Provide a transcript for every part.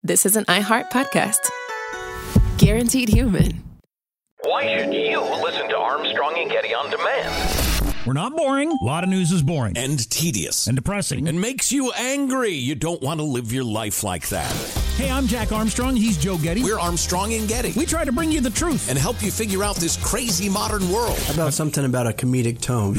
this is an iHeart podcast. Guaranteed human. Why should you listen to Armstrong and Getty on demand? We're not boring. A lot of news is boring. And tedious. And depressing. And makes you angry. You don't want to live your life like that. Hey, I'm Jack Armstrong. He's Joe Getty. We're Armstrong and Getty. We try to bring you the truth. And help you figure out this crazy modern world. How about something about a comedic tone?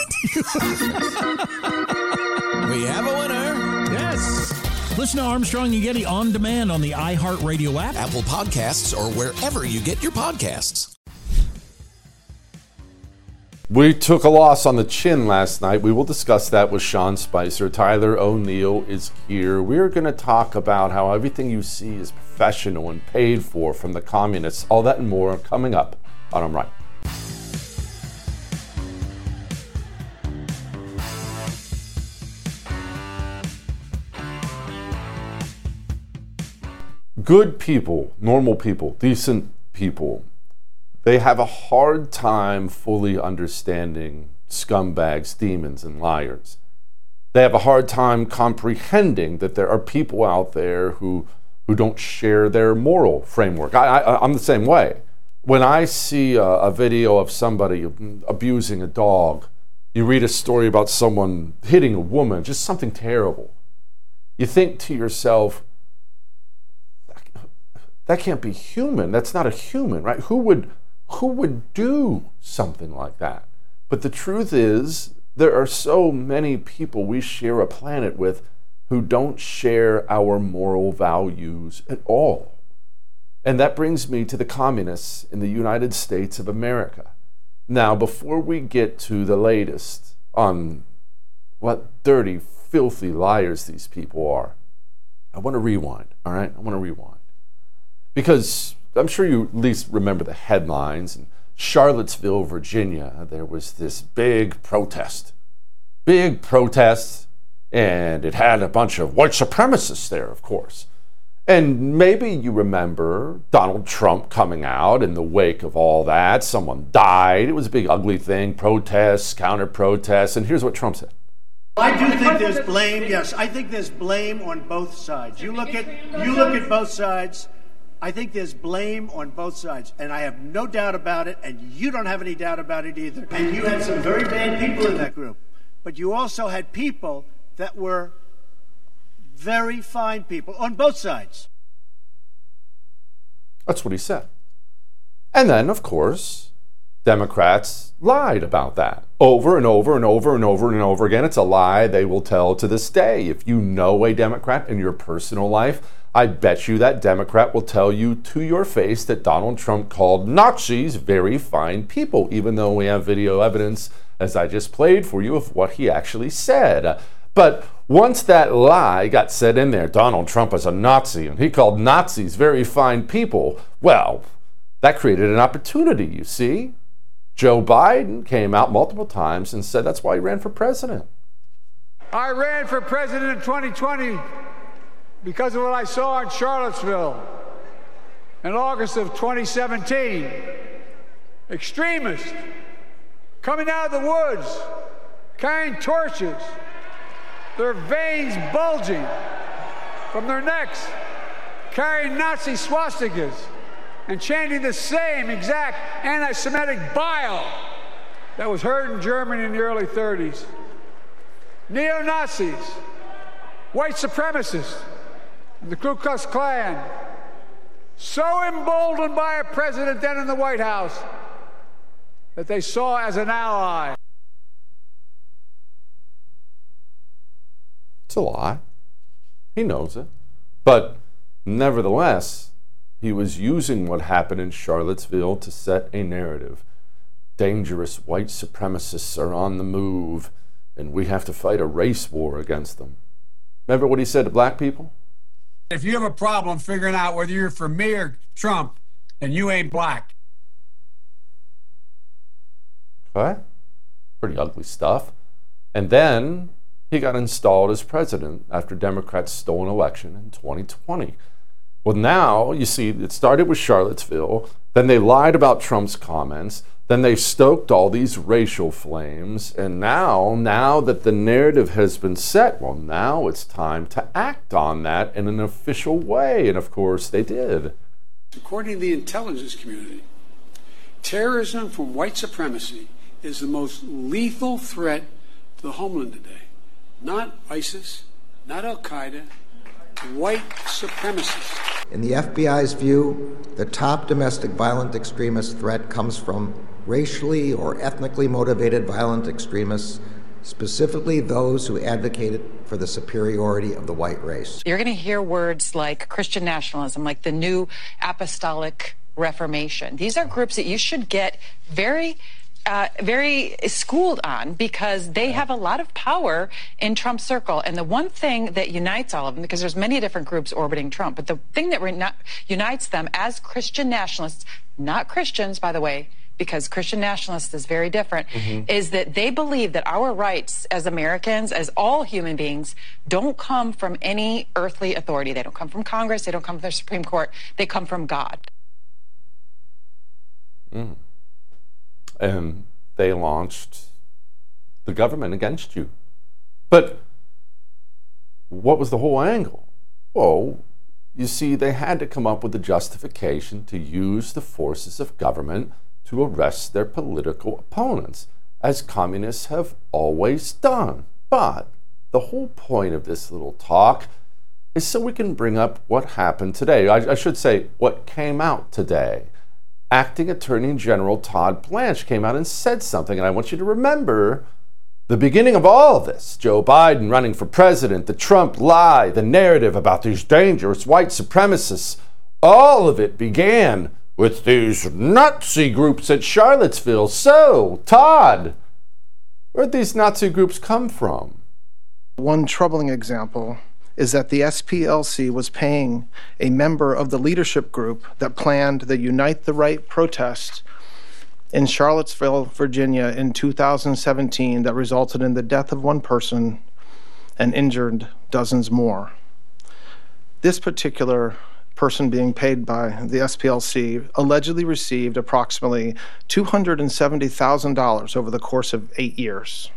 We have a winner. Yes. Listen to Armstrong and Getty on demand on the iHeartRadio app, Apple Podcasts, or wherever you get your podcasts. We took a loss on the chin last night. We will discuss that with Sean Spicer. Tyler O'Neill is here. We're going to talk about how everything you see is professional and paid for from the communists. All that and more coming up on I'm Right. Good people, normal people, decent people, they have a hard time fully understanding scumbags, demons, and liars. They have a hard time comprehending that there are people out there who don't share their moral framework. I'm the same way. When I see a video of somebody abusing a dog, you read a story about someone hitting a woman, just something terrible, you think to yourself, that can't be human. That's not a human, right? Who would do something like that? But the truth is, there are so many people we share a planet with who don't share our moral values at all. And that brings me to the communists in the United States of America. Now, before we get to the latest on what dirty, filthy liars these people are, I want to rewind, all right? I want to rewind. Because I'm sure you at least remember the headlines. In Charlottesville, Virginia, there was this big protest, and it had a bunch of white supremacists there, of course. And maybe you remember Donald Trump coming out in the wake of all that. Someone died. It was a big, ugly thing. Protests, counter-protests. And here's what Trump said. I do think there's blame. Yes, I think there's blame on both sides. You look at both sides. I think there's blame on both sides, and I have no doubt about it, and you don't have any doubt about it either. And you had some very bad people in that group, but you also had people that were very fine people on both sides. That's what he said. And then, of course, Democrats lied about that over and over and over and over and over again. It's a lie they will tell to this day. If you know a Democrat in your personal life, I bet you that Democrat will tell you to your face that Donald Trump called Nazis very fine people, even though we have video evidence, as I just played for you, of what he actually said. But once that lie got said in there, Donald Trump is a Nazi, and he called Nazis very fine people, well, that created an opportunity, you see. Joe Biden came out multiple times and said that's why he ran for president. I ran for president in 2020 because of what I saw in Charlottesville in August of 2017. Extremists coming out of the woods, carrying torches, their veins bulging from their necks, carrying Nazi swastikas, and chanting the same exact anti-Semitic bile that was heard in Germany in the early 30s. Neo-Nazis, white supremacists, and the Ku Klux Klan, so emboldened by a president then in the White House that they saw as an ally. It's a lie. He knows it. But nevertheless, he was using what happened in Charlottesville to set a narrative. Dangerous white supremacists are on the move, and we have to fight a race war against them. Remember what he said to black people? If you have a problem figuring out whether you're for me or Trump, then you ain't black. Okay? Pretty ugly stuff. And then he got installed as president after Democrats stole an election in 2020. Well, now, you see, it started with Charlottesville. Then they lied about Trump's comments. Then they stoked all these racial flames, and now that the narrative has been set, well, now it's time to act on that in an official way, and of course they did. According to the intelligence community, terrorism from white supremacy is the most lethal threat to the homeland today. Not ISIS, not Al-Qaeda, white supremacists. In the FBI's view, the top domestic violent extremist threat comes from racially or ethnically motivated violent extremists, specifically those who advocated for the superiority of the white race. You're going to hear words like Christian nationalism, like the New Apostolic Reformation. These are groups that you should get very schooled on, because they have a lot of power in Trump's circle. And the one thing that unites all of them, because there's many different groups orbiting Trump, but the thing that unites them as Christian nationalists, not Christians, by the way, because Christian nationalists is very different, is that they believe that our rights as Americans, as all human beings, don't come from any earthly authority. They don't come from Congress. They don't come from the Supreme Court. They come from God. And they launched the government against you. But what was the whole angle? Well, you see, they had to come up with a justification to use the forces of government to arrest their political opponents, as communists have always done. But the whole point of this little talk is so we can bring up what happened today. I should say what came out today. Acting Attorney General Todd Blanche came out and said something, and I want you to remember the beginning of all of this. Joe Biden running for president, the Trump lie, the narrative about these dangerous white supremacists, all of it began with these Nazi groups at Charlottesville. So, Todd, where'd these Nazi groups come from? One troubling example is that the SPLC was paying a member of the leadership group that planned the Unite the Right protest in Charlottesville, Virginia in 2017 that resulted in the death of one person and injured dozens more. This particular person being paid by the SPLC allegedly received approximately $270,000 over the course of 8 years.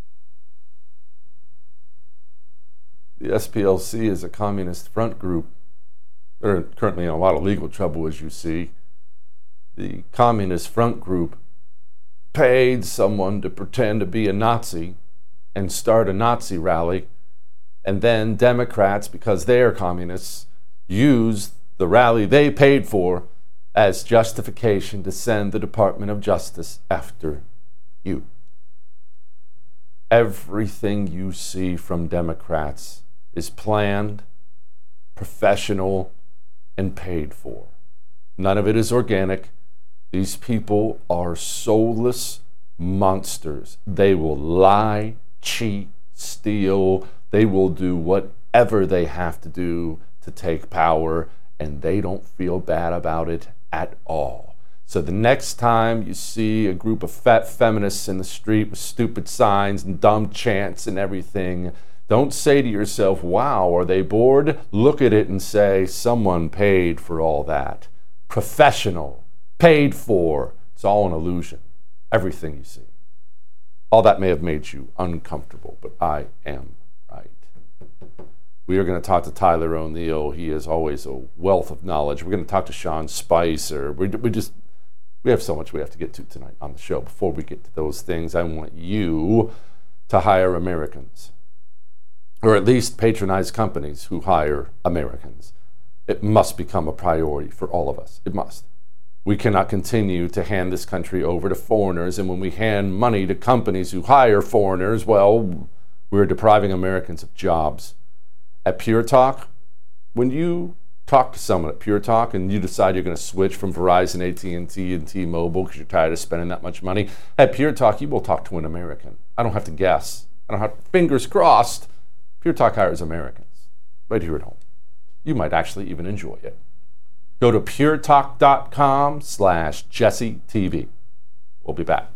The SPLC is a communist front group. They're currently in a lot of legal trouble, as you see. The communist front group paid someone to pretend to be a Nazi and start a Nazi rally, and then Democrats, because they are communists, used the rally they paid for as justification to send the Department of Justice after you. Everything you see from Democrats is planned, professional, and paid for. None of it is organic. These people are soulless monsters. They will lie, cheat, steal. They will do whatever they have to do to take power, and they don't feel bad about it at all. So the next time you see a group of fat feminists in the street with stupid signs and dumb chants and everything, don't say to yourself, wow, are they bored? Look at it and say, someone paid for all that. Professional, paid for. It's all an illusion. Everything you see. All that may have made you uncomfortable, but I am right. We are going to talk to Tyler O'Neill. He is always a wealth of knowledge. We're going to talk to Sean Spicer. We have so much we have to get to tonight on the show. Before we get to those things, I want you to hire Americans, or at least patronize companies who hire Americans. It must become a priority for all of us. It must. We cannot continue to hand this country over to foreigners, and when we hand money to companies who hire foreigners, well, we're depriving Americans of jobs. At Pure Talk, when you talk to someone at Pure Talk and you decide you're going to switch from Verizon, AT&T, and T-Mobile because you're tired of spending that much money, at Pure Talk, you will talk to an American. I don't have to guess. I don't have fingers crossed. Pure Talk hires Americans right here at home. You might actually even enjoy it. Go to puretalk.com/JesseTV. We'll be back.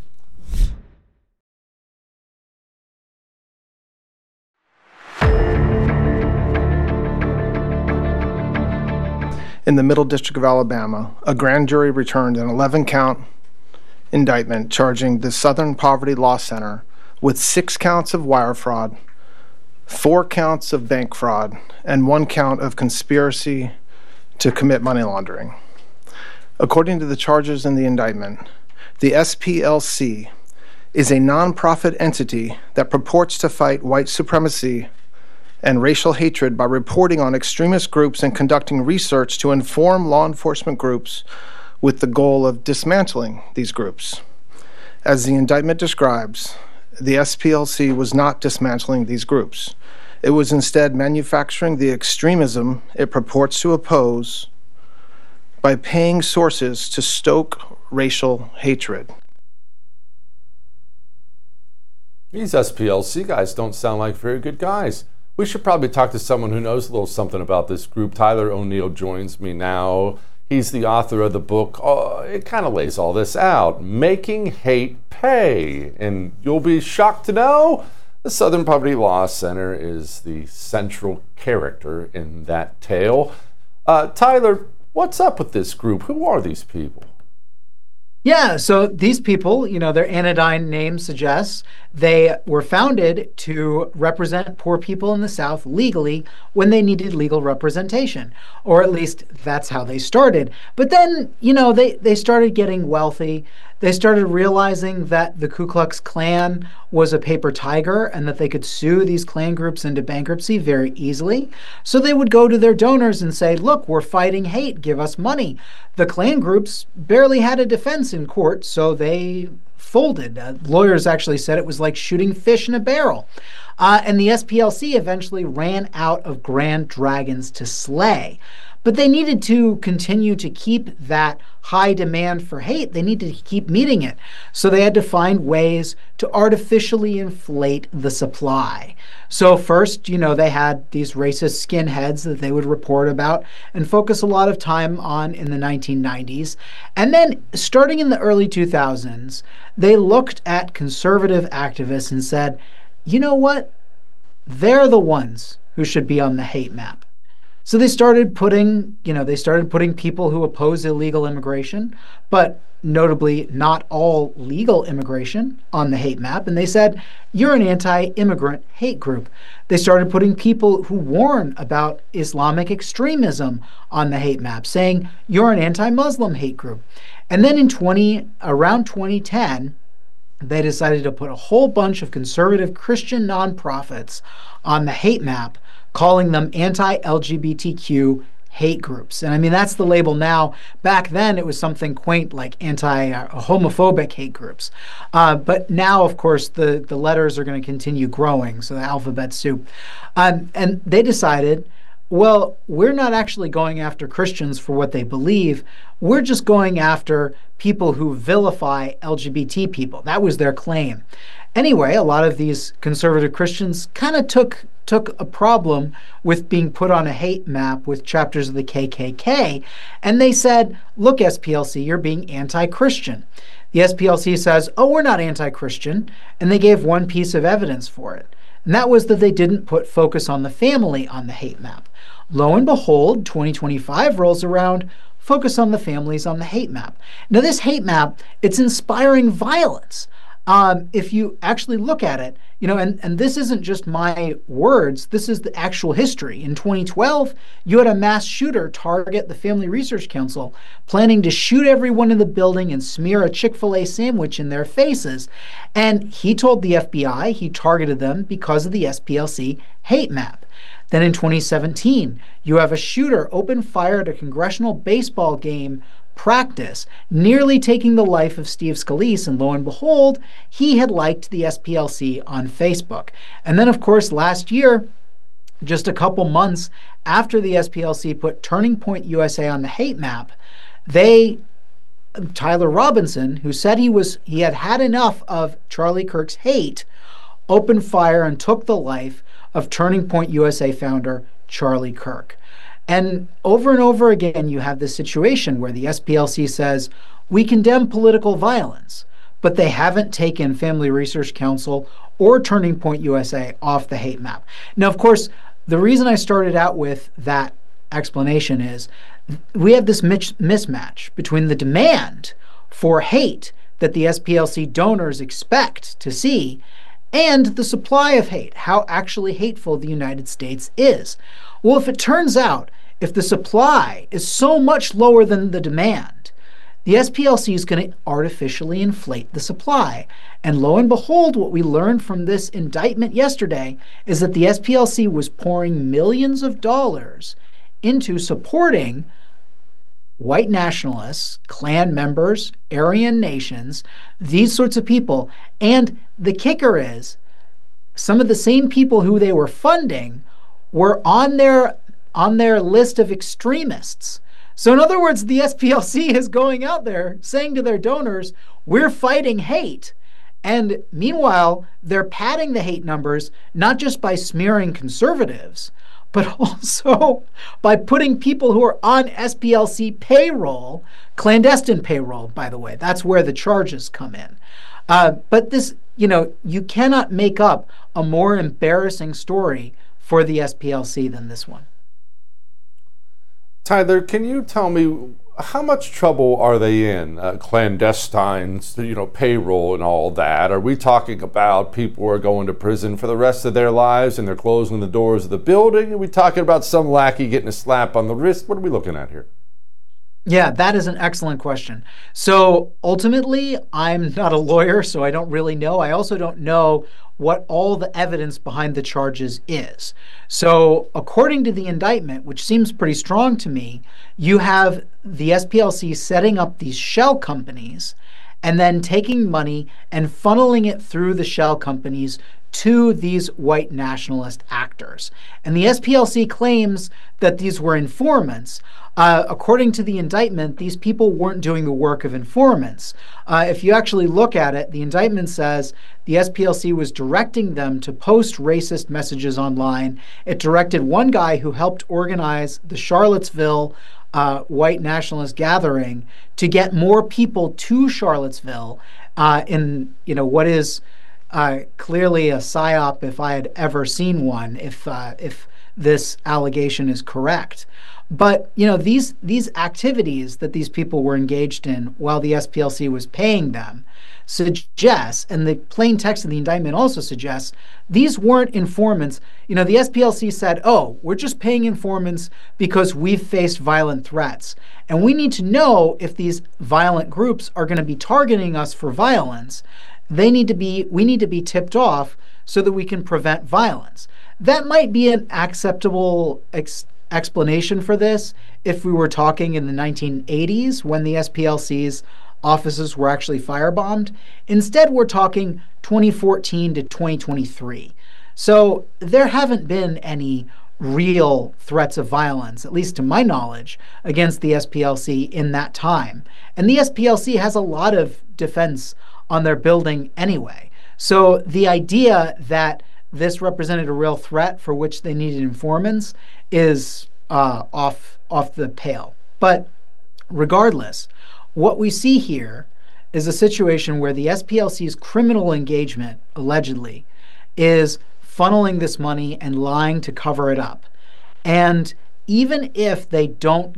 In the Middle District of Alabama, a grand jury returned an 11-count indictment charging the Southern Poverty Law Center with 6 counts of wire fraud, 4 counts of bank fraud, and 1 count of conspiracy to commit money laundering. According to the charges in the indictment, the SPLC is a nonprofit entity that purports to fight white supremacy and racial hatred by reporting on extremist groups and conducting research to inform law enforcement groups with the goal of dismantling these groups. As the indictment describes, the SPLC was not dismantling these groups. It was instead manufacturing the extremism it purports to oppose by paying sources to stoke racial hatred. These SPLC guys don't sound like very good guys. We should probably talk to someone who knows a little something about this group. Tyler O'Neill joins me now. He's the author of the book. It kind of lays all this out. Making Hate Pay. And you'll be shocked to know the Southern Poverty Law Center is the central character in that tale. Tyler, what's up with this group? Who are these people? Yeah, so these people, their anodyne name suggests they were founded to represent poor people in the South legally when they needed legal representation, or at least that's how they started. But then, they started getting wealthy. They started realizing that the Ku Klux Klan was a paper tiger and that they could sue these Klan groups into bankruptcy very easily. So they would go to their donors and say, look, we're fighting hate, give us money. The Klan groups barely had a defense in court, so they folded. Lawyers actually said it was like shooting fish in a barrel. And the SPLC eventually ran out of grand dragons to slay. But they needed to continue to keep that high demand for hate. They needed to keep meeting it. So they had to find ways to artificially inflate the supply. So first, they had these racist skinheads that they would report about and focus a lot of time on in the 1990s. And then starting in the early 2000s, they looked at conservative activists and said, you know what? They're the ones who should be on the hate map. So they started putting people who oppose illegal immigration, but notably not all legal immigration, on the hate map. And they said, you're an anti-immigrant hate group. They started putting people who warn about Islamic extremism on the hate map, saying, you're an anti-Muslim hate group. And then around 2010, they decided to put a whole bunch of conservative Christian nonprofits on the hate map, calling them anti-LGBTQ hate groups. And I mean, that's the label now. Back then, it was something quaint like anti-homophobic hate groups. But now, of course, the letters are going to continue growing, so the alphabet soup. And they decided, well, we're not actually going after Christians for what they believe. We're just going after people who vilify LGBT people. That was their claim. Anyway, a lot of these conservative Christians kind of took a problem with being put on a hate map with chapters of the KKK, and they said, look, SPLC, you're being anti-Christian. The SPLC says, oh, we're not anti-Christian, and they gave one piece of evidence for it, and that was that they didn't put focus on the family on the hate map. Lo and behold, 2025 rolls around, focus on the families on the hate map. Now, this hate map, it's inspiring violence. If you actually look at it, and this isn't just my words, this is the actual history. In 2012, you had a mass shooter target the Family Research Council, planning to shoot everyone in the building and smear a Chick-fil-A sandwich in their faces. And he told the FBI he targeted them because of the SPLC hate map. Then in 2017, you have a shooter open fire at a congressional baseball game practice, nearly taking the life of Steve Scalise, and lo and behold, he had liked the SPLC on Facebook. And then, of course, last year, just a couple months after the SPLC put Turning Point USA on the hate map, Tyler Robinson, who said he had had enough of Charlie Kirk's hate, opened fire and took the life of Turning Point USA founder Charlie Kirk. And over again, you have this situation where the SPLC says, we condemn political violence, but they haven't taken Family Research Council or Turning Point USA off the hate map. Now, of course, the reason I started out with that explanation is we have this mismatch between the demand for hate that the SPLC donors expect to see, and the supply of hate, how actually hateful the United States is. Well, if it turns out, if the supply is so much lower than the demand, the SPLC is going to artificially inflate the supply. And lo and behold, what we learned from this indictment yesterday is that the SPLC was pouring millions of dollars into supporting white nationalists, Klan members, Aryan nations, these sorts of people. And the kicker is, some of the same people who they were funding were on their list of extremists. So in other words, the SPLC is going out there saying to their donors, we're fighting hate. And meanwhile, they're padding the hate numbers, not just by smearing conservatives, but also by putting people who are on SPLC payroll, clandestine payroll, by the way. That's where the charges come in. But this, you cannot make up a more embarrassing story for the SPLC than this one. Tyler, can you tell me how much trouble are they in? Clandestines, payroll and all that. Are we talking about people who are going to prison for the rest of their lives and they're closing the doors of the building? Are we talking about some lackey getting a slap on the wrist? What are we looking at here? Yeah, that is an excellent question. So ultimately, I'm not a lawyer, so I don't really know. I also don't know what all the evidence behind the charges is. So according to the indictment, which seems pretty strong to me, you have the SPLC setting up these shell companies and then taking money and funneling it through the shell companies to these white nationalist actors. And the SPLC claims that these were informants. According to the indictment, these people weren't doing the work of informants. If you actually look at it, the indictment says the SPLC was directing them to post racist messages online. It directed one guy who helped organize the Charlottesville white nationalist gathering to get more people to Charlottesville in what is clearly a psyop if I had ever seen one, if this allegation is correct. But these activities that these people were engaged in while the SPLC was paying them suggests, and the plain text of the indictment also suggests, these weren't informants. The SPLC said, oh, we're just paying informants because we've faced violent threats. And we need to know if these violent groups are going to be targeting us for violence. We need to be tipped off so that we can prevent violence. That might be an acceptable explanation for this if we were talking in the 1980s when the SPLC's offices were actually firebombed. Instead, we're talking 2014 to 2023. So there haven't been any real threats of violence, at least to my knowledge, against the SPLC in that time. And the SPLC has a lot of defense on their building anyway. So the idea that this represented a real threat for which they needed informants is off the pale. But regardless, what we see here is a situation where the SPLC's criminal engagement, allegedly, is funneling this money and lying to cover it up. And even if this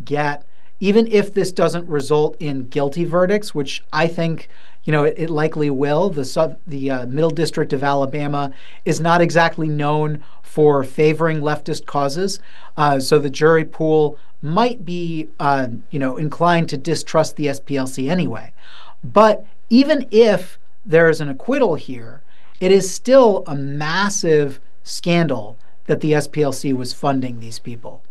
doesn't result in guilty verdicts, which I think it likely will. The Middle District of Alabama is not exactly known for favoring leftist causes, so the jury pool might be, inclined to distrust the SPLC anyway. But even if there is an acquittal here, it is still a massive scandal that the SPLC was funding these people.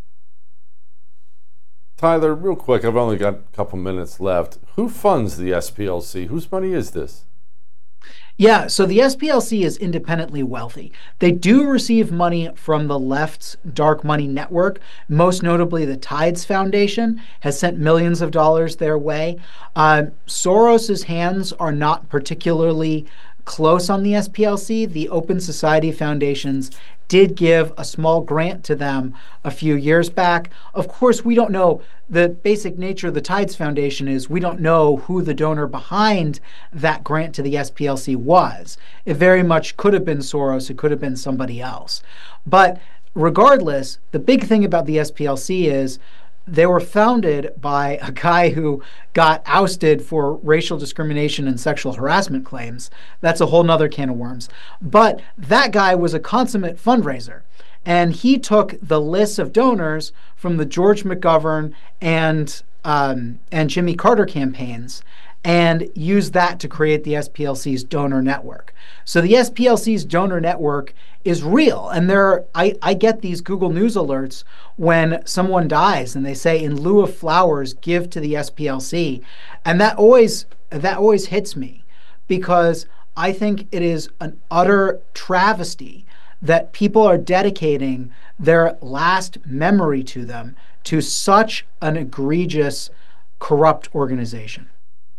Tyler, real quick, I've only got a couple minutes left. Who funds the SPLC? Whose money is this? Yeah, so the SPLC is independently wealthy. They do receive money from the left's dark money network. Most notably, the Tides Foundation has sent millions of dollars their way. Soros's hands are not particularly close on the SPLC. The Open Society Foundations did give a small grant to them a few years back. Of course, we don't know. The basic nature of the Tides Foundation is we don't know who the donor behind that grant to the SPLC was. It very much could have been Soros. It could have been somebody else. But regardless, the big thing about the SPLC is they were founded by a guy who got ousted for racial discrimination and sexual harassment claims. That's a whole nother can of worms. But that guy was a consummate fundraiser. And he took the list of donors from the George McGovern and Jimmy Carter campaigns and used that to create the SPLC's donor network. So the SPLC's donor network is real. And I get these Google News alerts when someone dies and they say, in lieu of flowers, give to the SPLC. And that always hits me, because I think it is an utter travesty that people are dedicating their last memory to them to such an egregious, corrupt organization.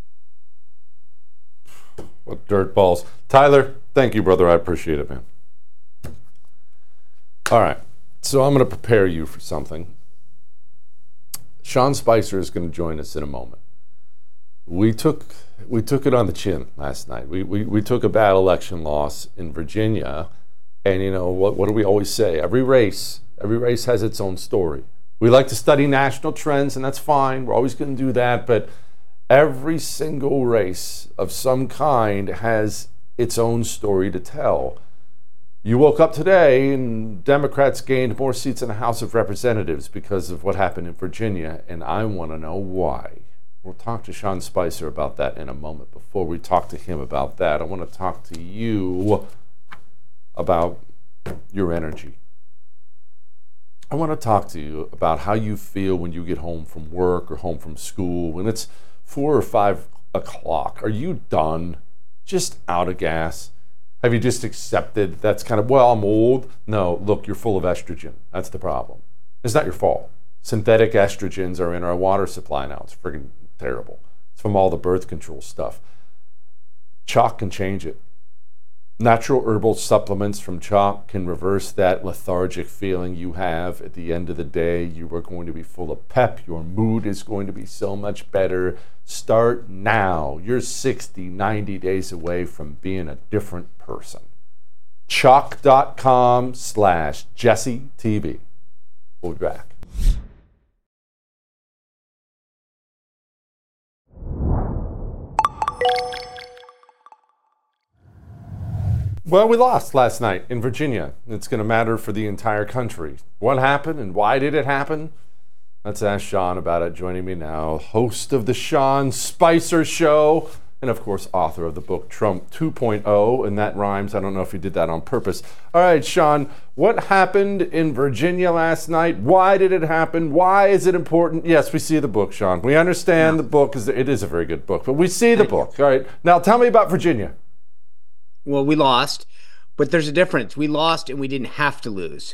What dirt balls. Tyler, thank you, brother. I appreciate it, man. All right. So I'm going to prepare you for something. Sean Spicer is going to join us in a moment. We took it on the chin last night. We took a bad election loss in Virginia. And you know, what do we always say? Every race has its own story. We like to study national trends, and that's fine. We're always going to do that. But every single race of some kind has its own story to tell. You woke up today and Democrats gained more seats in the House of Representatives because of what happened in Virginia, and I want to know why. We'll talk to Sean Spicer about that in a moment. Before we talk to him about that, I want to talk to you about your energy. I want to talk to you about how you feel when you get home from work or home from school, when it's 4 or 5 o'clock. Are you done? Just out of gas? Have you just accepted that's kind of, well, I'm old? No, look, you're full of estrogen. That's the problem. It's not your fault. Synthetic estrogens are in our water supply now. It's friggin' terrible. It's from all the birth control stuff. Chalk can change it. Natural herbal supplements from chalk can reverse that lethargic feeling you have at the end of the day. You are going to be full of pep. Your mood is going to be so much better. Start now. You're 60, 90 days away from being a different person. Chalk.com/JesseTV. We'll be back. Well, we lost last night in Virginia. It's going to matter for the entire country. What happened and why did it happen? Let's ask Sean about it. Joining me now, host of the Sean Spicer Show, and of course, author of the book Trump 2.0, and that rhymes. I don't know if you did that on purpose. All right, Sean, what happened in Virginia last night? Why did it happen? Why is it important? Yes, we see the book, Sean. We understand the book. It is a very good book, but we see the book. All right, now tell me about Virginia. Well, we lost, but there's a difference. We lost and we didn't have to lose.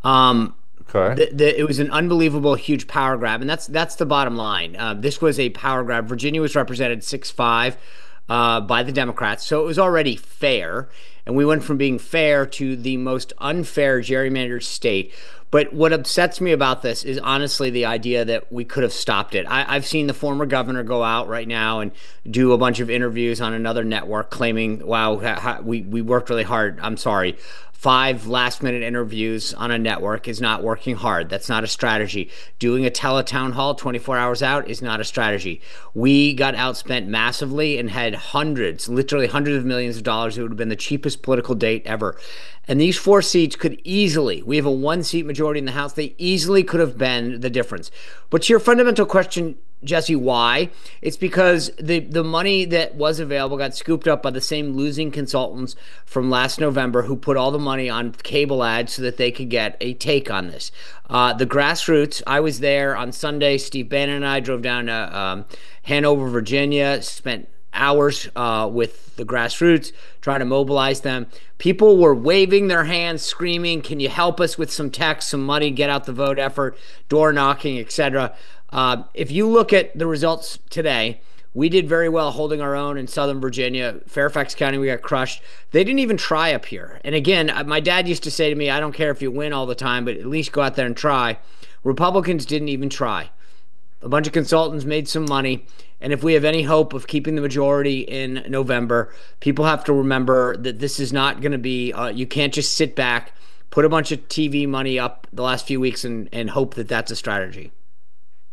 Okay. It was an unbelievable, huge power grab, and that's the bottom line. This was a power grab. Virginia was represented 6-5 by the Democrats, so it was already fair, and we went from being fair to the most unfair gerrymandered state. But what upsets me about this is honestly the idea that we could have stopped it. I've seen the former governor go out right now and do a bunch of interviews on another network claiming, wow, we worked really hard. I'm sorry. 5 last-minute interviews on a network is not working hard. That's not a strategy. Doing a teletown hall 24 hours out is not a strategy. We got outspent massively and had literally hundreds of millions of dollars. It would have been the cheapest political date ever. And these 4 seats could easily, we have a 1-seat majority in the House, they easily could have been the difference. But to your fundamental question, Jesse, why? It's because the money that was available got scooped up by the same losing consultants from last November who put all the money on cable ads so that they could get a take on this. The grassroots, I was there on Sunday. Steve Bannon and I drove down to Hanover, Virginia, spent hours with the grassroots trying to mobilize them. People were waving their hands, screaming, can you help us with some text, some money, get out the vote effort, door knocking, etc. If you look at the results today, we did very well holding our own in Southern Virginia. Fairfax County, we got crushed. They didn't even try up here. And again, my dad used to say to me, I don't care if you win all the time, but at least go out there and try. Republicans didn't even try. A bunch of consultants made some money. And if we have any hope of keeping the majority in November, people have to remember that this is not going to be, you can't just sit back, put a bunch of TV money up the last few weeks and hope that that's a strategy.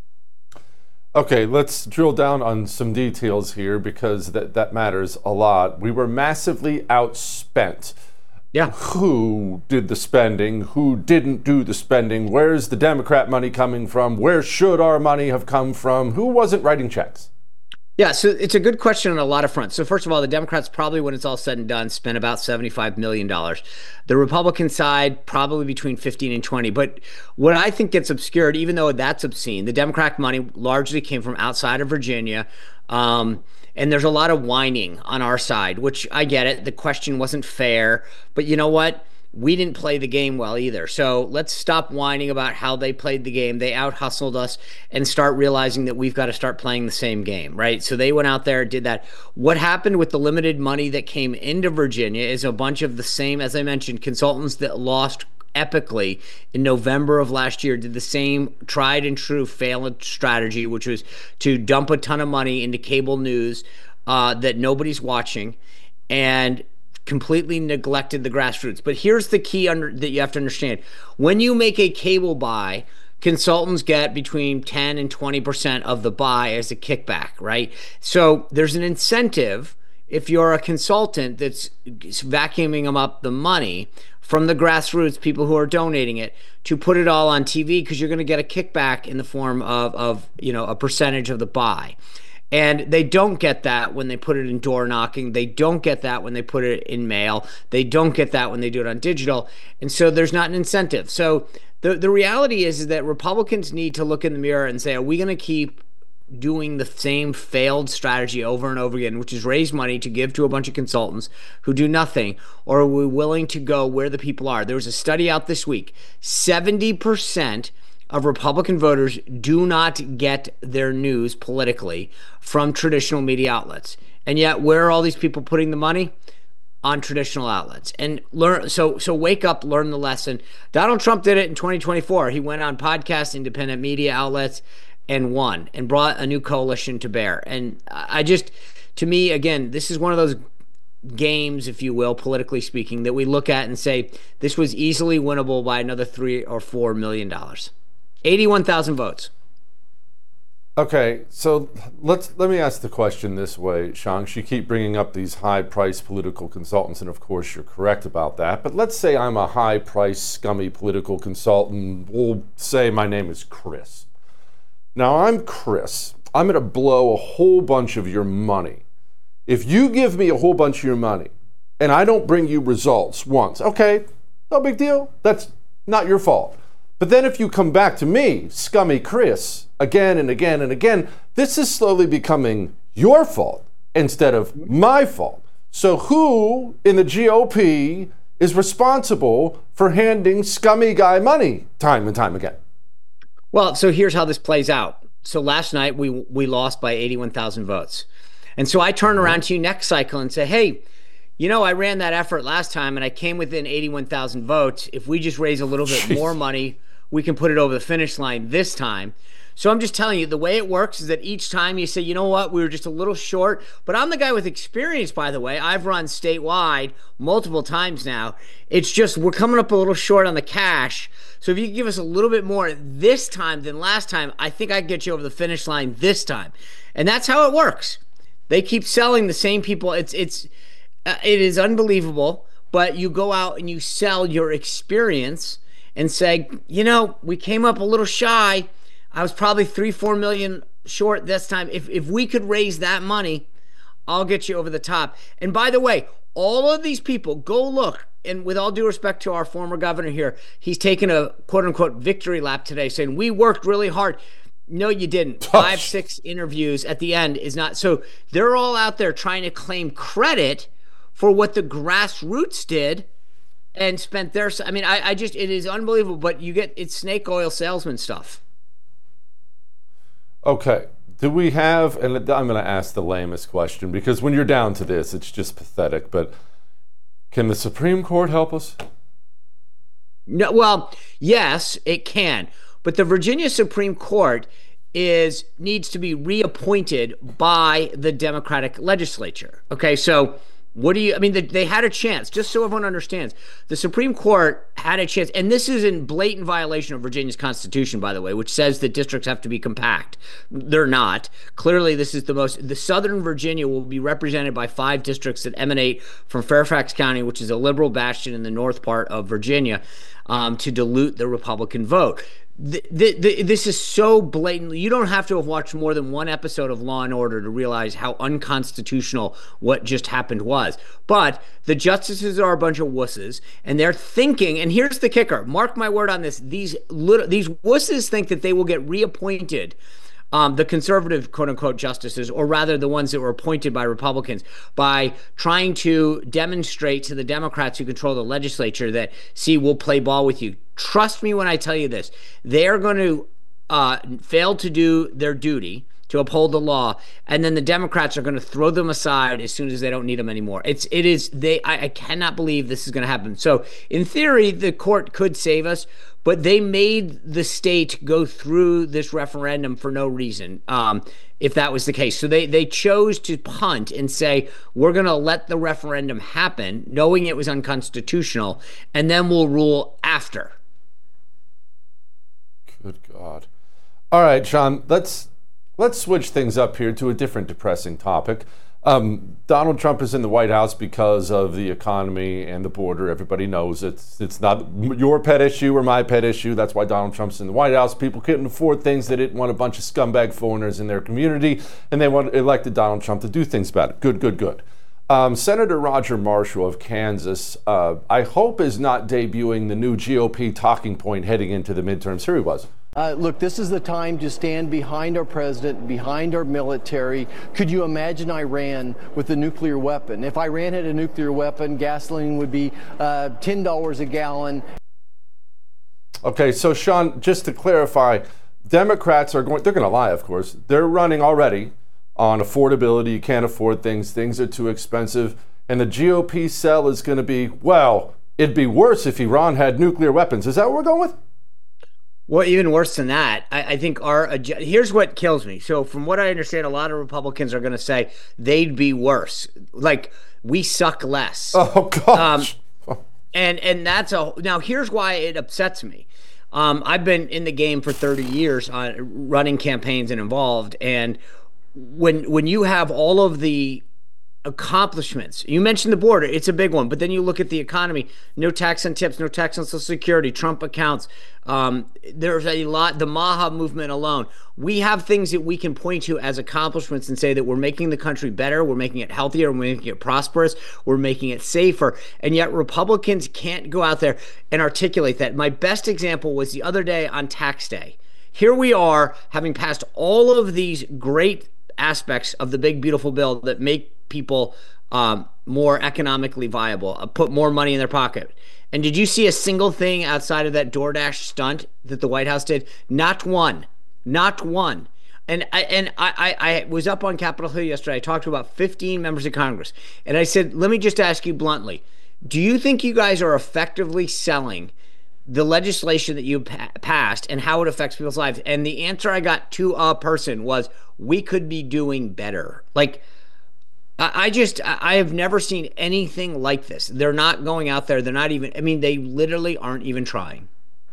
Okay, let's drill down on some details here because that matters a lot. We were massively outspent. Yeah. Who did the spending? Who didn't do the spending? Where's the Democrat money coming from? Where should our money have come from? Who wasn't writing checks? Yeah, so it's a good question on a lot of fronts. So first of all, the Democrats probably, when it's all said and done, spent about $75 million. The Republican side, probably between 15 and 20. But what I think gets obscured, even though that's obscene, the Democratic money largely came from outside of Virginia. And there's a lot of whining on our side, which I get it. The question wasn't fair. But you know what? We didn't play the game well either. So let's stop whining about how they played the game. They out-hustled us and start realizing that we've got to start playing the same game, right? So they went out there and did that. What happened with the limited money that came into Virginia is a bunch of the same, as I mentioned, consultants that lost epically in November of last year did the same tried and true failed strategy, which was to dump a ton of money into cable news that nobody's watching and completely neglected the grassroots. But here's the key that you have to understand. When you make a cable buy, consultants get between 10 and 20% of the buy as a kickback, right? So there's an incentive if you're a consultant that's vacuuming them up the money from the grassroots, people who are donating it, to put it all on TV because you're going to get a kickback in the form of a percentage of the buy. And they don't get that when they put it in door knocking. They don't get that when they put it in mail. They don't get that when they do it on digital. And so there's not an incentive. So the reality is that Republicans need to look in the mirror and say, are we going to keep doing the same failed strategy over and over again, which is raise money to give to a bunch of consultants who do nothing? Or are we willing to go where the people are? There was a study out this week. 70% of Republican voters do not get their news politically from traditional media outlets. And yet, where are all these people putting the money? On traditional outlets. And learn. So wake up, learn the lesson. Donald Trump did it in 2024. He went on podcasts, independent media outlets, and won, and brought a new coalition to bear. And to me, again, this is one of those games, if you will, politically speaking, that we look at and say, this was easily winnable by another $3 or $4 million. 81,000 votes. Okay, so let me ask the question this way, Shanks. You keep bringing up these high-priced political consultants, and of course you're correct about that. But let's say I'm a high-priced, scummy political consultant. We'll say my name is Chris. Now I'm Chris. I'm going to blow a whole bunch of your money. If you give me a whole bunch of your money and I don't bring you results once, okay, no big deal. That's not your fault. But then if you come back to me, scummy Chris, again and again and again, this is slowly becoming your fault instead of my fault. So who in the GOP is responsible for handing scummy guy money time and time again? Well, so here's how this plays out. So last night we lost by 81,000 votes. And so I turn around to you next cycle and say, hey, I ran that effort last time and I came within 81,000 votes. If we just raise a little bit more money, we can put it over the finish line this time. So I'm just telling you, the way it works is that each time you say, you know what, we were just a little short. But I'm the guy with experience, by the way. I've run statewide multiple times now. It's just we're coming up a little short on the cash. So if you give us a little bit more this time than last time, I think I can get you over the finish line this time. And that's how it works. They keep selling the same people. It is unbelievable. But you go out and you sell your experience and say, we came up a little shy. I was probably 3-4 million short this time. If we could raise that money, I'll get you over the top. And by the way, all of these people, go look. And with all due respect to our former governor here, he's taken a quote-unquote victory lap today saying, we worked really hard. No, you didn't. 5-6 interviews at the end is not. So they're all out there trying to claim credit for what the grassroots did and spent their, it is unbelievable, but it's snake oil salesman stuff. Okay. Do we have, and I'm going to ask the lamest question because when you're down to this, it's just pathetic, but can the Supreme Court help us? No, well, yes, it can. But the Virginia Supreme Court needs to be reappointed by the Democratic legislature. Okay, so They had a chance, just so everyone understands. The Supreme Court had a chance, and this is in blatant violation of Virginia's Constitution, by the way, which says that districts have to be compact. They're not. Clearly, the Southern Virginia will be represented by 5 districts that emanate from Fairfax County, which is a liberal bastion in the north part of Virginia, to dilute the Republican vote. This is so blatantly. You don't have to have watched more than one episode of Law and Order to realize how unconstitutional what just happened was. But the justices are a bunch of wusses, and they're thinking, and here's the kicker, mark my word on this, these wusses think that they will get reappointed, the conservative quote-unquote justices, or rather the ones that were appointed by Republicans, by trying to demonstrate to the Democrats who control the legislature that, see, we'll play ball with you. Trust me when I tell you this. They're going to fail to do their duty to uphold the law, and then the Democrats are going to throw them aside as soon as they don't need them anymore. I cannot believe this is going to happen. So in theory, the court could save us, but they made the state go through this referendum for no reason, if that was the case. So they chose to punt and say, we're going to let the referendum happen, knowing it was unconstitutional, and then we'll rule after. Good God. All right, Sean, let's switch things up here to a different depressing topic. Donald Trump is in the White House because of the economy and the border. Everybody knows it's not your pet issue or my pet issue. That's why Donald Trump's in the White House. People couldn't afford things. They didn't want a bunch of scumbag foreigners in their community, and they elected Donald Trump to do things about it. Good. Senator Roger Marshall of Kansas, I hope is not debuting the new GOP talking point heading into the midterms. Here he was. Look, this is the time to stand behind our president, behind our military. Could you imagine Iran with a nuclear weapon? If Iran had a nuclear weapon, gasoline would be $10 a gallon. Okay, so Sean, just to clarify, Democrats they're going to lie, of course. They're running already on affordability. You can't afford things are too expensive. And the GOP sell is going to be, well, it'd be worse if Iran had nuclear weapons. Is that what we're going with? Well, even worse than that, I think here's what kills me. So from what I understand, a lot of Republicans are going to say they'd be worse. Like, we suck less. Oh, gosh. And that's now here's why it upsets me. I've been in the game for 30 years running campaigns and involved. And when you have all of the accomplishments, you mentioned the border, it's a big one, but then you look at the economy, no tax on tips, no tax on Social Security, Trump accounts, there's a lot, the MAHA movement alone. We have things that we can point to as accomplishments and say that we're making the country better, we're making it healthier, we're making it prosperous, we're making it safer, and yet Republicans can't go out there and articulate that. My best example was the other day on tax day. Here we are, having passed all of these great aspects of the big beautiful bill that make people more economically viable, put more money in their pocket. And did you see a single thing outside of that DoorDash stunt that the White House did? Not one. And I was up on Capitol Hill yesterday. I talked to about 15 members of Congress, and I said, let me just ask you bluntly, do you think you guys are effectively selling the legislation that you passed and how it affects people's lives? And the answer I got to a person was, we could be doing better. Like, I have never seen anything like this. They're not going out there. They're not even, they literally aren't even trying.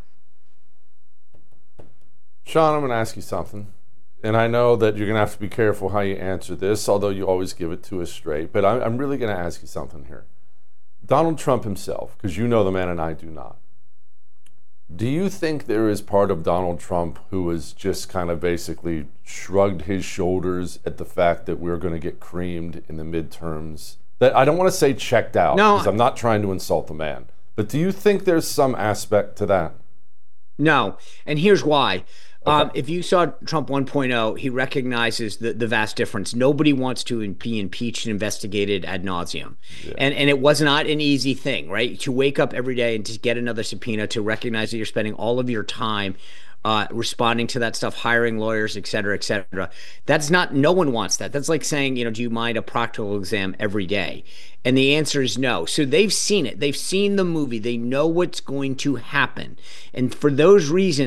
Sean, I'm going to ask you something. And I know that you're going to have to be careful how you answer this, although you always give it to us straight. But I'm really going to ask you something here. Donald Trump himself, because you know the man and I do not. Do you think there is part of Donald Trump who has just kind of basically shrugged his shoulders at the fact that we're going to get creamed in the midterms? That I don't want to say checked out, because I'm not trying to insult the man. But do you think there's some aspect to that? No, and here's why. Okay. If you saw Trump 1.0, he recognizes the vast difference. Nobody wants to be impeached and investigated ad nauseum. Yeah. And it was not an easy thing, right? To wake up every day and to get another subpoena, to recognize that you're spending all of your time responding to that stuff, hiring lawyers, et cetera, et cetera. That's not, no one wants that. That's like saying, do you mind a proctoral exam every day? And the answer is no. So they've seen it. They've seen the movie. They know what's going to happen. And for those reasons,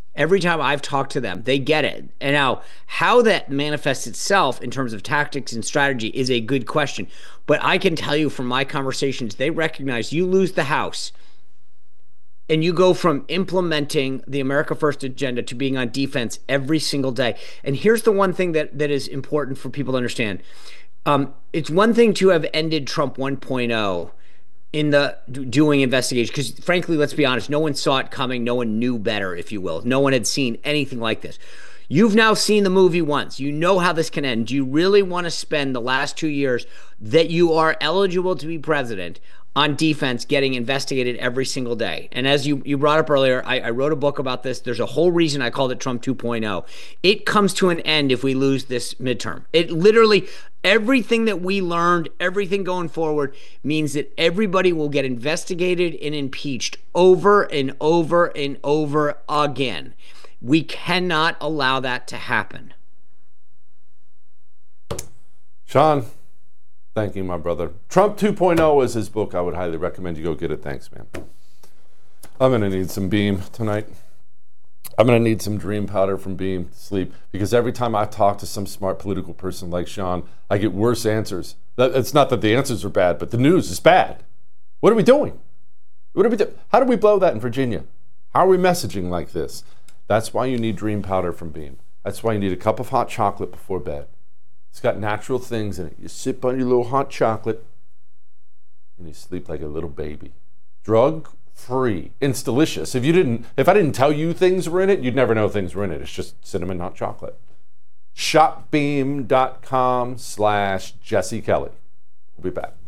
Every time I've talked to them, they get it. And now, how that manifests itself in terms of tactics and strategy is a good question. But I can tell you from my conversations, they recognize you lose the House and you go from implementing the America First agenda to being on defense every single day. And here's the one thing that is important for people to understand. It's one thing to have ended Trump 1.0 in the doing investigation, because frankly, let's be honest, no one saw it coming. No one knew better, if you will. No one had seen anything like this. You've now seen the movie once. You know how this can end. Do you really want to spend the last 2 years that you are eligible to be president on defense getting investigated every single day? And as you brought up earlier, I wrote a book about this. There's a whole reason I called it Trump 2.0. It comes to an end if we lose this midterm. It literally, everything that we learned, everything going forward means that everybody will get investigated and impeached over and over and over again. We cannot allow that to happen. Sean, thank you, my brother. Trump 2.0 is his book. I would highly recommend you go get it. Thanks, man. I'm going to need some Beam tonight. I'm going to need some dream powder from Beam to sleep, because every time I talk to some smart political person like Sean, I get worse answers. It's not that the answers are bad, but the news is bad. What are we doing? What are we doing? How do we blow that in Virginia? How are we messaging like this? That's why you need dream powder from Beam. That's why you need a cup of hot chocolate before bed. It's got natural things in it. You sip on your little hot chocolate and you sleep like a little baby. Drug-free. It's delicious. If I didn't tell you things were in it, you'd never know things were in it. It's just cinnamon hot chocolate. Shopbeam.com/Jesse Kelly. We'll be back.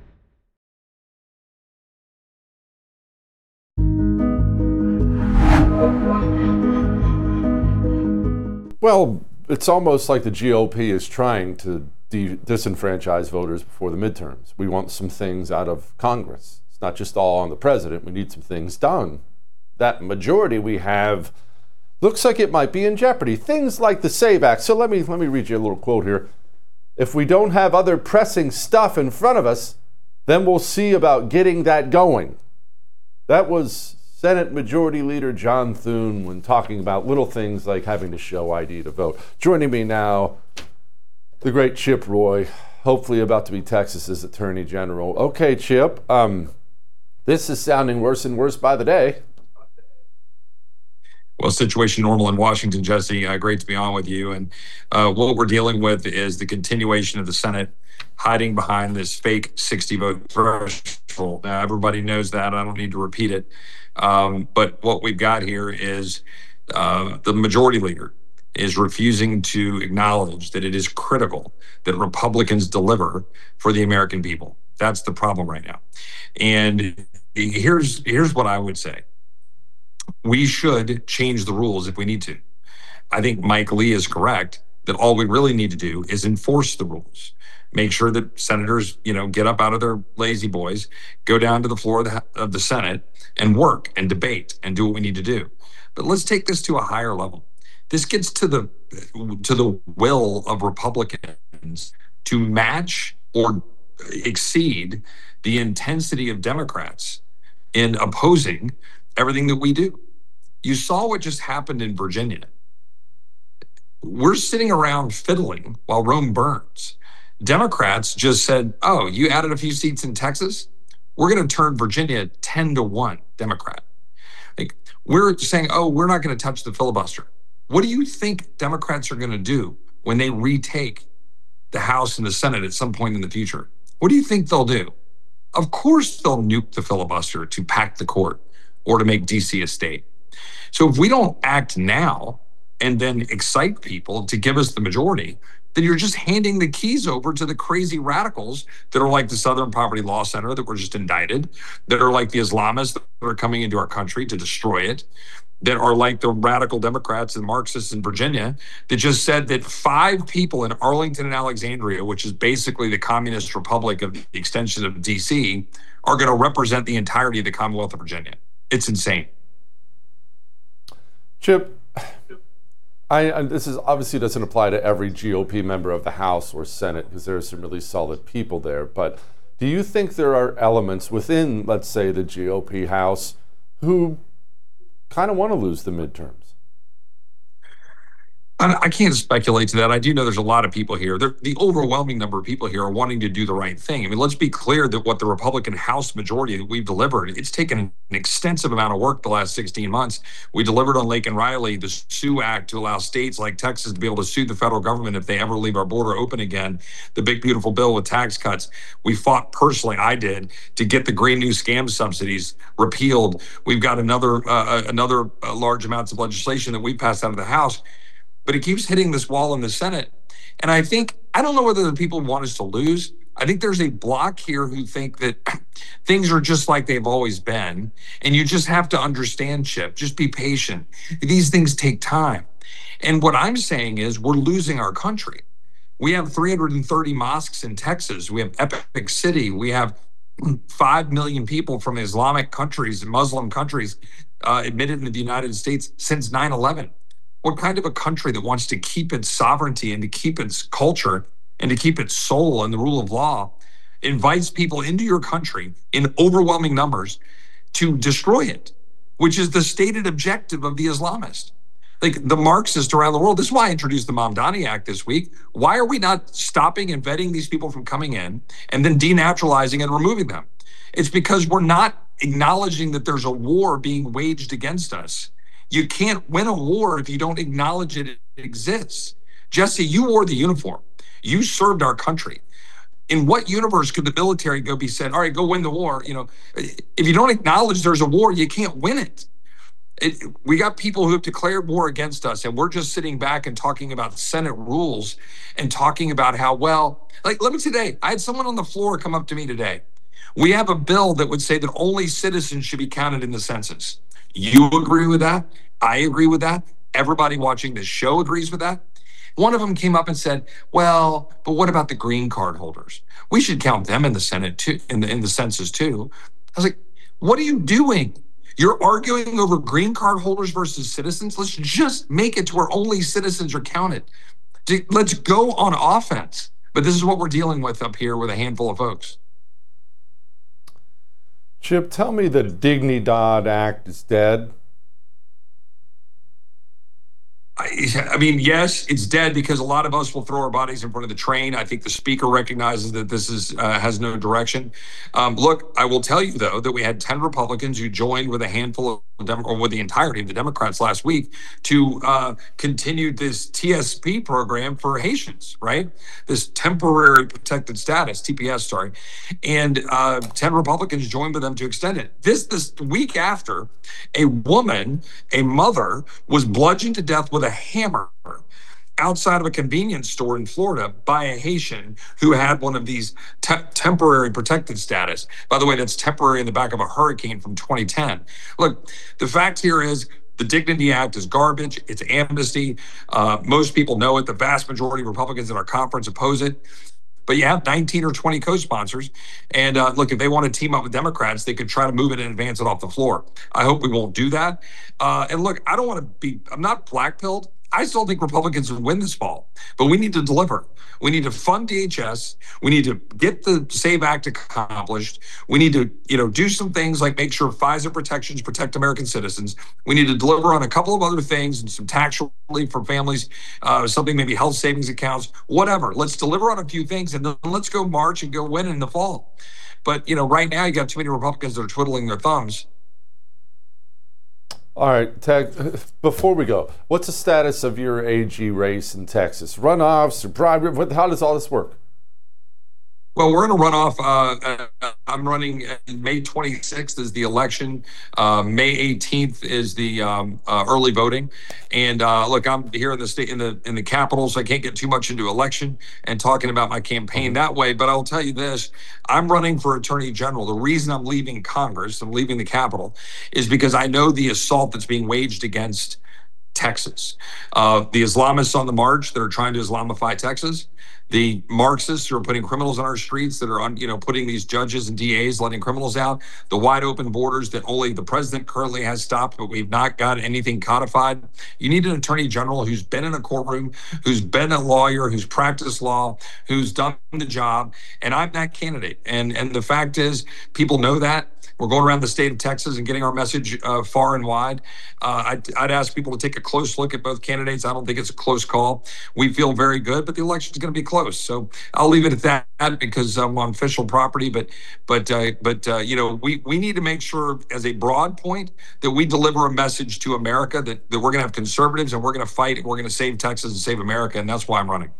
Well, it's almost like the GOP is trying to disenfranchise voters before the midterms. We want some things out of Congress. It's not just all on the president. We need some things done. That majority we have looks like it might be in jeopardy. Things like the SAVE Act. So let me read you a little quote here. If we don't have other pressing stuff in front of us, then we'll see about getting that going. That was Senate Majority Leader John Thune when talking about little things like having to show ID to vote. Joining me now, the great Chip Roy, hopefully about to be Texas's Attorney General. Okay, Chip, this is sounding worse and worse by the day. Well, situation normal in Washington, Jesse. Great to be on with you. And what we're dealing with is the continuation of the Senate hiding behind this fake 60-vote threshold. Now, everybody knows that. I don't need to repeat it. But what we've got here is the majority leader is refusing to acknowledge that it is critical that Republicans deliver for the American people. That's the problem right now. And here's what I would say. We should change the rules if we need to. I think Mike Lee is correct that all we really need to do is enforce the rules. Make sure that senators, get up out of their lazy boys, go down to the floor of the Senate and work and debate and do what we need to do. But let's take this to a higher level. This gets to the will of Republicans to match or exceed the intensity of Democrats in opposing everything that we do. You saw what just happened in Virginia. We're sitting around fiddling while Rome burns. Democrats just said, oh, you added a few seats in Texas? We're going to turn Virginia 10-1 Democrat. We're saying, oh, we're not going to touch the filibuster. What do you think Democrats are going to do when they retake the House and the Senate at some point in the future? What do you think they'll do? Of course they'll nuke the filibuster to pack the court or to make D.C. a state. So if we don't act now and then excite people to give us the majority, then you're just handing the keys over to the crazy radicals that are like the Southern Poverty Law Center that were just indicted, that are like the Islamists that are coming into our country to destroy it, that are like the radical Democrats and Marxists in Virginia that just said that 5 people in Arlington and Alexandria, which is basically the communist republic of the extension of DC, are going to represent the entirety of the Commonwealth of Virginia. It's insane. Chip, this is obviously doesn't apply to every GOP member of the House or Senate because there are some really solid people there. But do you think there are elements within, let's say, the GOP House who kind of want to lose the midterms? I can't speculate to that. I do know there's a lot of people here. The overwhelming number of people here are wanting to do the right thing. I mean, let's be clear that what the Republican House majority that we've delivered, it's taken an extensive amount of work the last 16 months. We delivered on Lake and Riley, the SUE Act to allow states like Texas to be able to sue the federal government if they ever leave our border open again. The big, beautiful bill with tax cuts. We fought personally, I did, to get the Green New Scam subsidies repealed. We've got another large amounts of legislation that we passed out of the House. But it keeps hitting this wall in the Senate. And I don't know whether the people want us to lose. I think there's a block here who think that things are just like they've always been. And you just have to understand, Chip, just be patient. These things take time. And what I'm saying is we're losing our country. We have 330 mosques in Texas. We have Epic City. We have 5 million people from Islamic countries and Muslim countries admitted into the United States since 9/11. What kind of a country that wants to keep its sovereignty and to keep its culture and to keep its soul and the rule of law invites people into your country in overwhelming numbers to destroy it, which is the stated objective of the Islamists? Like the Marxists around the world. This is why I introduced the Mamdani Act this week. Why are we not stopping and vetting these people from coming in and then denaturalizing and removing them? It's because we're not acknowledging that there's a war being waged against us. You can't win a war if you don't acknowledge it exists. Jesse, you wore the uniform. You served our country. In what universe could the military be said, all right, go win the war? You know, if you don't acknowledge there's a war, you can't win it. We got people who have declared war against us, and we're just sitting back and talking about Senate rules and talking about how, well, like, let me today, I had someone on the floor come up to me today. We have a bill that would say that only citizens should be counted in the census. You agree with that? I agree with that. Everybody watching this show agrees with that. One of them came up and said, well, but what about the green card holders? We should count them in the Senate too, in the census too. I was like, what are you doing? You're arguing over green card holders versus citizens? Let's just make it to where only citizens are counted. Let's go on offense. But this is what we're dealing with up here with a handful of folks. Chip, tell me the Dignidad Act is dead. I mean, yes, it's dead because a lot of us will throw our bodies in front of the train. I think the speaker recognizes that this has no direction. Look, I will tell you, though, that we had 10 Republicans who joined with a handful of Democrats, or with the entirety of the Democrats last week, to continue this TSP program for Haitians, right? This temporary protected status, TPS, sorry. And 10 Republicans joined with them to extend it. This week after, a woman, a mother, was bludgeoned to death with a hammer outside of a convenience store in Florida by a Haitian who had one of these temporary protected status. By the way, that's temporary in the back of a hurricane from 2010. Look, the fact here is the Dignity Act is garbage. It's amnesty. Most people know it. The vast majority of Republicans in our conference oppose it. But you have 19 or 20 co-sponsors. And look, if they want to team up with Democrats, they could try to move it and advance it off the floor. I hope we won't do that. And look, I'm not black-pilled. I still think Republicans will win this fall, but we need to deliver. We need to fund DHS. We need to get the SAVE Act accomplished. We need to, do some things like make sure FISA protections protect American citizens. We need to deliver on a couple of other things and some tax relief for families, something maybe health savings accounts, whatever. Let's deliver on a few things and then let's go march and go win in the fall. But, right now you got too many Republicans that are twiddling their thumbs. All right, Tag, before we go, what's the status of your AG race in Texas? Runoffs or primary? How does all this work? Well, we're in a runoff. I'm running May 26th is the election. May 18th is the early voting. And look, I'm here in the state, in the capital, so I can't get too much into election and talking about my campaign that way. But I'll tell you this: I'm running for Attorney General. The reason I'm leaving Congress, I'm leaving the Capitol, is because I know the assault that's being waged against Texas. The Islamists on the march that are trying to Islamify Texas. The Marxists who are putting criminals on our streets, that are putting these judges and DAs letting criminals out, the wide open borders that only the president currently has stopped, but we've not got anything codified. You need an attorney general who's been in a courtroom, who's been a lawyer, who's practiced law, who's done the job, and I'm that candidate. And the fact is, people know that. We're going around the state of Texas and getting our message far and wide. I'd ask people to take a close look at both candidates. I don't think it's a close call. We feel very good, but the election is going to be close. So I'll leave it at that because I'm on official property. But we need to make sure, as a broad point, that we deliver a message to America that we're going to have conservatives and we're going to fight and we're going to save Texas and save America, and that's why I'm running.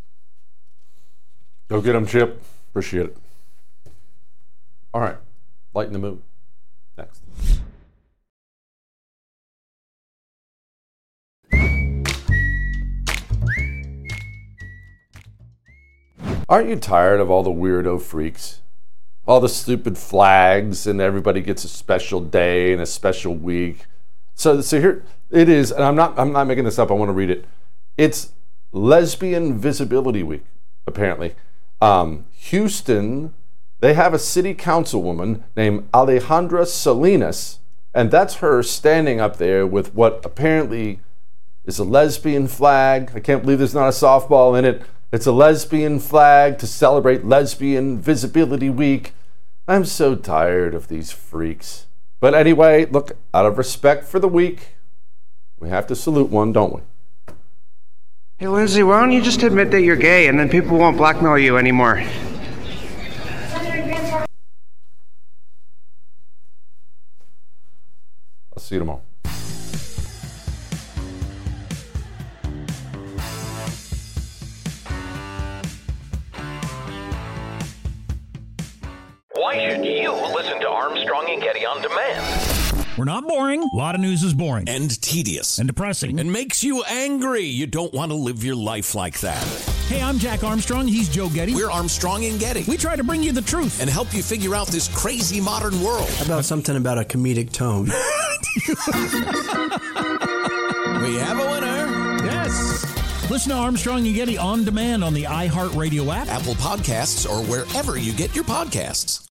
Go get them, Chip. Appreciate it. All right, lighten the mood. Next. Aren't you tired of all the weirdo freaks? All the stupid flags, and everybody gets a special day and a special week. So here it is, and I'm not making this up. I want to read it. It's Lesbian Visibility Week, apparently. Houston, they have a city councilwoman named Alejandra Salinas, and that's her standing up there with what apparently is a lesbian flag. I can't believe there's not a softball in it. It's a lesbian flag to celebrate Lesbian Visibility Week. I'm so tired of these freaks. But anyway, look, out of respect for the week, we have to salute one, don't we? Hey, Lindsay, why don't you just admit that you're gay and then people won't blackmail you anymore? I'll see you tomorrow. Why should you listen to Armstrong and Getty on demand? We're not boring. A lot of news is boring. And tedious. And depressing. And makes you angry. You don't want to live your life like that. Hey, I'm Jack Armstrong. He's Joe Getty. We're Armstrong and Getty. We try to bring you the truth. And help you figure out this crazy modern world. How about something about a comedic tone? We have a winner. Yes. Listen to Armstrong and Getty on demand on the iHeartRadio app, Apple Podcasts, or wherever you get your podcasts.